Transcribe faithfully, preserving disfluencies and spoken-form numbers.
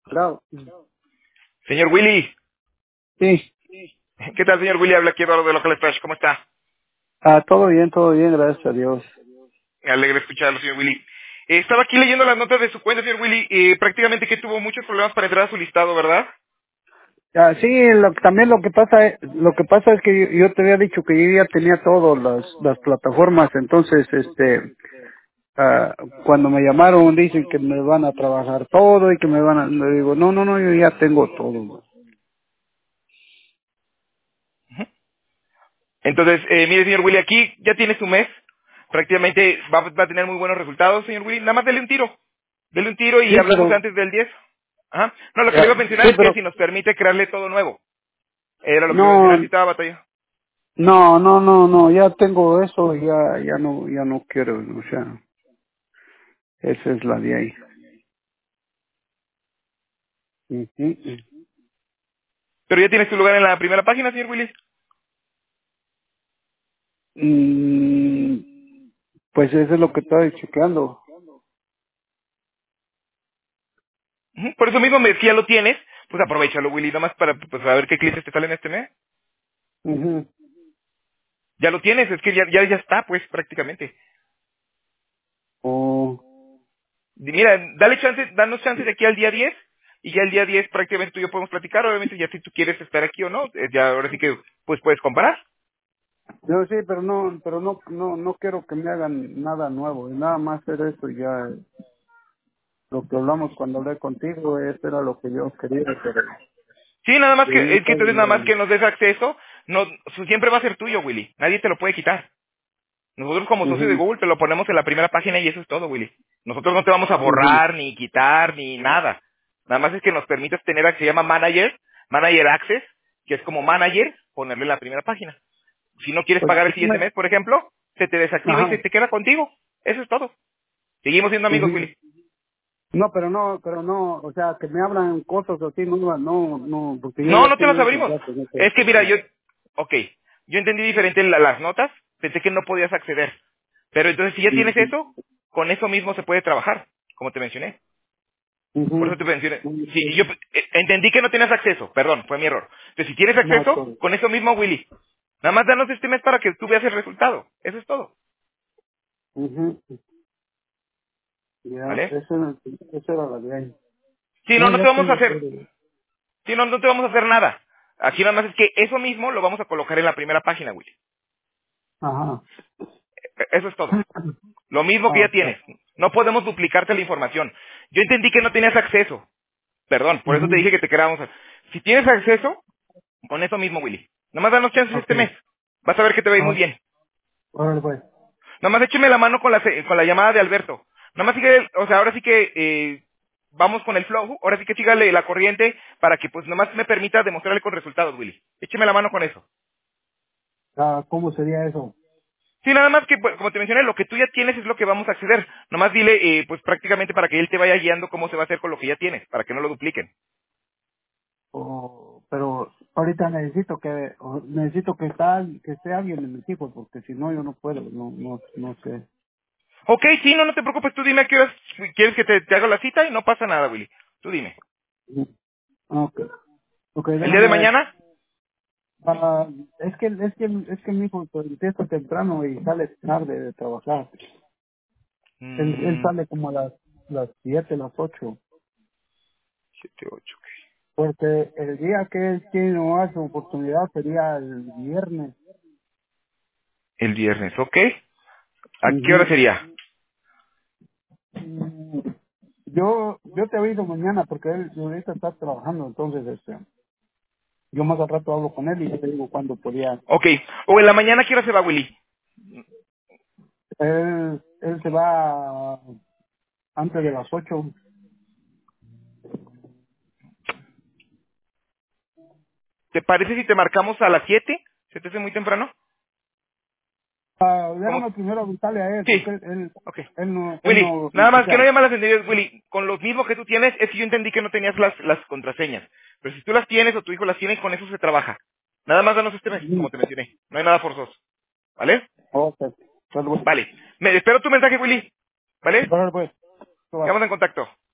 Claro. Señor Willy, Sí. ¿qué tal, señor Willy? Habla aquí Eduardo de Local Fresh. ¿Cómo está? Ah, todo bien, todo bien, gracias a Dios. Me alegra escucharlo, señor Willy. Eh, estaba aquí leyendo las notas de su cuenta, señor Willy. Eh, prácticamente que tuvo muchos problemas para entrar a su listado, ¿verdad? Ah, sí, lo, también lo que pasa, es- lo que pasa es que yo, yo te había dicho que yo ya tenía todas las, las plataformas, entonces, este, ah, cuando me llamaron dicen que me van a trabajar todo y que me van a, le digo, no, no, no, yo ya tengo todo. Entonces, eh, mire, señor Willy, aquí ya tiene su mes. Prácticamente va, va a tener muy buenos resultados, señor Willy. Nada más dele un tiro. Dele un tiro y Sí, hablamos pero, antes del diez. Ajá. No, lo que le iba ah, a mencionar sí, es que pero, si nos permite crearle todo nuevo. Era lo que le iba a no, mencionar si estaba batalla. no, no, no, no, ya tengo eso, ya, ya no, ya no quiero, o sea, esa es la de ahí. Ujú. Pero ya tiene su lugar en la primera página, señor Willy. Mm, pues eso es lo que estoy chequeando. Ujú. Por eso mismo, me- si ya lo tienes, pues aprovechalo, Willy, nada más para pues, saber qué clientes te salen este mes. Ujú. Ya lo tienes, es que ya, ya, ya está, pues, prácticamente. Oh, Y mira, dale chance, danos chance de aquí al día diez, y ya el día diez prácticamente tú y yo podemos platicar, obviamente ya si tú quieres estar aquí o no, eh, ya ahora sí que, pues puedes comparar. yo sí, pero no, pero no, no, no quiero que me hagan nada nuevo, nada más hacer eso y ya. Lo que hablamos cuando hablé contigo, eso era lo que yo quería, pero Sí, nada más yo que, no es que puedo entonces nada más nada. que nos des acceso, no, su- siempre va a ser tuyo, Willy, nadie te lo puede quitar. Nosotros como socios de Ujú, Google te lo ponemos en la primera página y eso es todo, Willy. Nosotros no te vamos a ujú. borrar, ni quitar, ni nada. Nada más es que nos permitas tener, se llama Manager, Manager Access, que es como Manager, ponerle en la primera página. Si no quieres Pues, pagar el sí siguiente me- mes, por ejemplo, se te desactiva y se ajá. te queda contigo. Eso es todo. Seguimos siendo amigos, Ujú. Willy. No, pero no, pero no, o sea, que me hablan cosas así, no, no, no, porque yo No, ya no te las tengo esos abrimos. datos, no sé. Es que mira, yo, ok, yo entendí diferente la- las notas, pensé que no podías acceder. Pero entonces si ya tienes Ujú, eso, con eso mismo se puede trabajar, como te mencioné. Por eso ujú. te mencioné. Ujú. Sí, yo eh, entendí que no tienes acceso, perdón, fue mi error. Entonces, si tienes No, acceso, todo. con eso mismo, Willy. Nada más danos este mes para que tú veas el resultado. Eso es todo. Ujú. Ya, ¿Vale? eso, era- eso era la de ahí. Sí, no, No, no te ya vamos a tengo hacer, todo. sí, no, no te vamos a hacer nada. Aquí nada más es que eso mismo lo vamos a colocar en la primera página, Willy. Ajá. E- Eso es todo. Lo mismo que Ah, ya ok. tienes. No podemos duplicarte la información. Yo entendí que no tenías acceso. Perdón, por eso te Ujú. dije que te quedábamos. Si tienes acceso, con eso mismo, Willy. Nada más danos chances Ok. este mes. Vas a ver que te va a ir muy Ah, bien. órale, pues. Nada más écheme la mano con la, se- con la llamada de Alberto. Nada más sigue, o sea, ahora sí que eh, vamos con el flow. Ahora sí que sígale la corriente para que pues nada más me permita demostrarle con resultados, Willy. Écheme la mano con eso. Ah, ¿cómo sería eso? Sí, nada más que, pues, como te mencioné, lo que tú ya tienes es lo que vamos a acceder. Nomás dile, eh, pues prácticamente para que él te vaya guiando cómo se va a hacer con lo que ya tienes, para que no lo dupliquen. O, pero ahorita necesito que o necesito que está que esté alguien en mi equipo porque si no yo no puedo, no no no sé. Ok, sí, no, no te preocupes, tú dime a qué horas quieres que te, te haga la cita y no pasa nada, Willy. Tú dime. Okay. Okay, ¿El día de déjame ver. mañana? Ah, es que es que es que mi hijo pues, empieza temprano y sale tarde de trabajar. Él, él Mm, sale como a las las siete, las ocho. siete, ocho, ok. Porque el día que él tiene más oportunidad sería el viernes. El viernes, ok. ¿A qué hora Ujú. sería? Mm, Yo, yo te aviso mañana porque él ahorita está trabajando, entonces este, yo más al rato hablo con él y yo te digo cuándo podía. Ok. O en la mañana, ¿a qué hora se va, Willy? Él, él se va antes de las ocho. ¿Te parece si te marcamos a las siete? ¿Se te hace muy temprano? Ah, ¿Cómo? déjame primero avisarle a él Sí. porque él, él, Ok. él no, él Willy, no, nada o más que no sea, haya malas entendidas, Willy. Con los mismos que tú tienes, es que yo entendí que no tenías las, las contraseñas. Pero si tú las tienes o tu hijo las tiene, con eso se trabaja. Nada más danos este mes, mm, como te mencioné. No hay nada forzoso. ¿Vale? ok, pues bueno, Vale. Me espero tu mensaje, Willy. ¿Vale? bueno, pues, va. Quedamos en contacto.